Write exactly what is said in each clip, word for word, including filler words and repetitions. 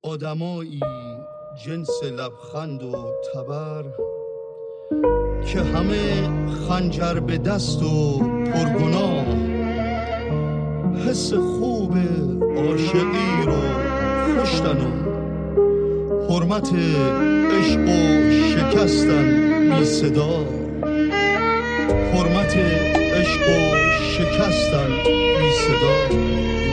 آدمایی جنس لبخند و تبر که همه خنجر به دست و پرگناه، حس خوب عاشقی رو کشتن و حرمت عشق و شکستن بی صدا، حرمت عشق و شکستن بی صدا.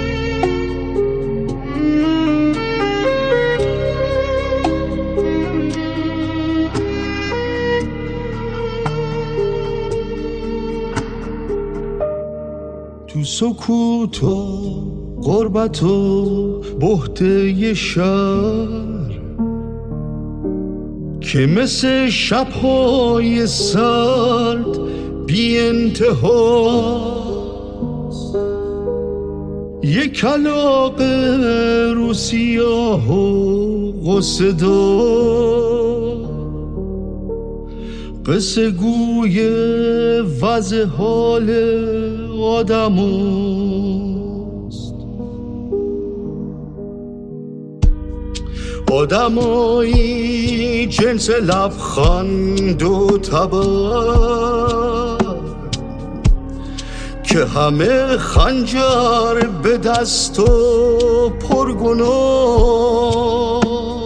تو سکوت و غربت و بهته شهر که مثل شب‌های سرد بی انتهاست، یک کلاغ رو سیاه و غصه دار، قصه گوی وضع حال آدم است. آدمایی جنس لبخند و تبر که همه خنجر به دست و پرگناه،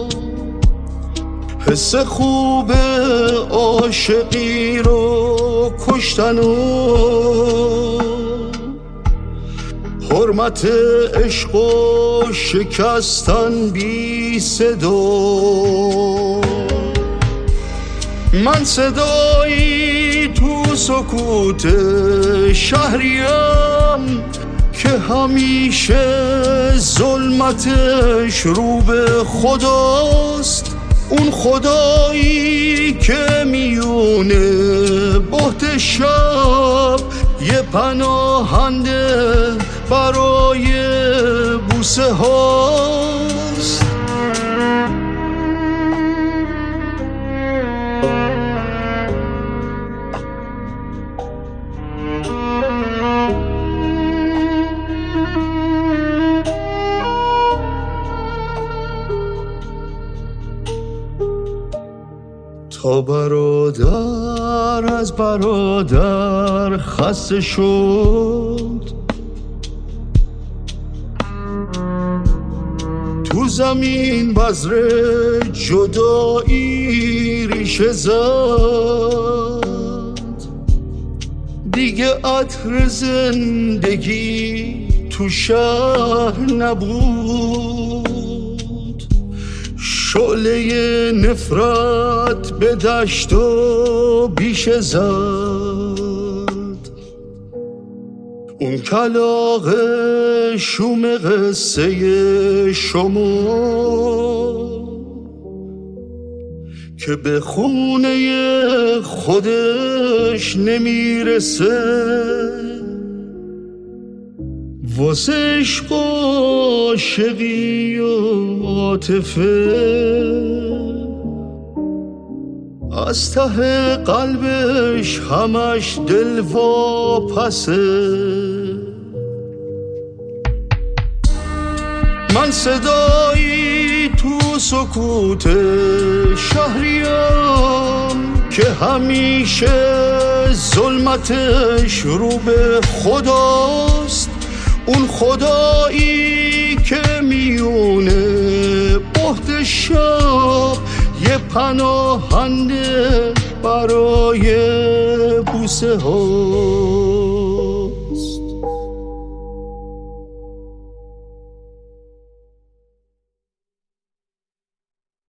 حس خوب عاشقی رو کشتن و حرمت عشق و شکستن بی صدا. من صدایی تو سکوت شهریم که همیشه ظلمتش رو به خداست، اون خدایی که میونه بهت شب یه پناهنده برای بوسه هاست. تا برادر از برادر خسته شد، تو زمین بذر جدایی ریشه زد، دیگه عطر زندگی تو شهر نبود، شعله نفرت به دشت و بیشه زد. اون کلاغ شوم قصه شما که به خونه خودش نمیرسه، واسه عشق و عاشقی و عاطفه از ته قلبش همش دل واپسه. من صدایی تو سکوت شهریم که همیشه ظلمتش رو به خداست، اون خدایی که میونه بهت شب یه پناهنده برای بوسه ها.